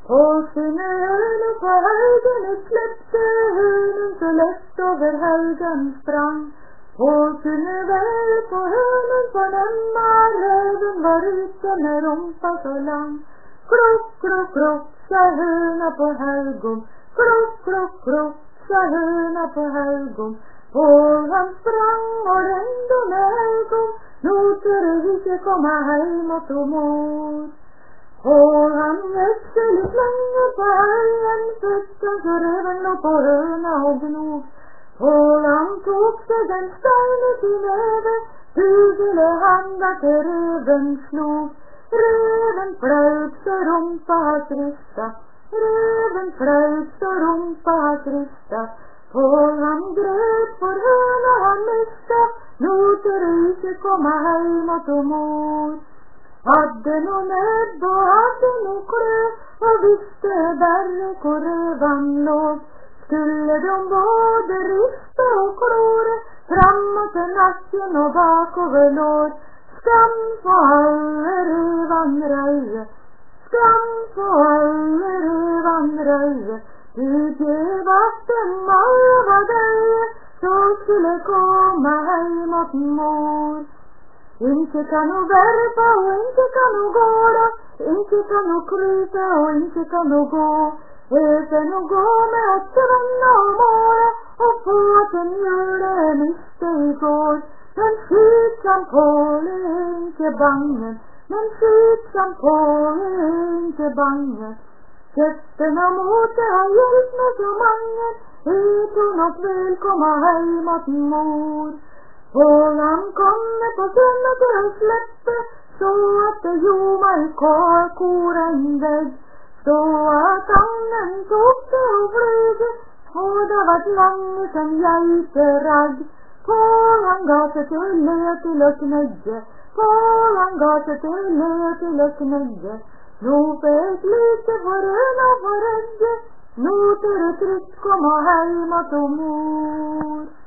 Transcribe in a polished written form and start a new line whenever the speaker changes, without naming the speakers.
På sina ögon på höjden släppte hönen så lätt över höjden sprang. På sina väl på hönen på nämma röven var ute med rumpa så lang. Kropp, kropp, kropp, sa höna på högon. Kropp, kropp, kropp, sa höna på högon. På han sprang och rände med ögon. Nu skulle inte komma hem åt mor. Och han växel länge på en fötten så röven låg på höna och gnog. Och han tog sig den steinen till näve, huvudle handa till röven slog. Röven flög så rumpa trista, röven flög så rumpa trista. Och han gröt för höna han mista, nu till riket komma hem åt mor. Hade någon nöd och hade någon klö och visste värre på rövan låg. Skulle de både rista och klåre framåt nacken och bakover lår. Skam på alla rövan röje, skam på alla rövan röje. Du vart en malva döje så skulle komma hem åt mor. Inte kan du värpa och inte kan du gåra, inte kan du krypa och inte kan du gå. Även och gå med att vänna och måla och få att en jule miste igår. Men skitsam på inte bangen, men skitsam på inte bangen. Käfterna mot det har hjälpt med så många, utan att väl komma hem åt mor. Och han kommer på sömnet och släpper så att det ljoma i koren vägg. Så att angen tog sig och flög och det var länge som geiperagg. På han gav sig till att knägge, på han gav sig till att knägge. Nu fick lite för öna för ägge, nu till det tryggt komma hem åt mor.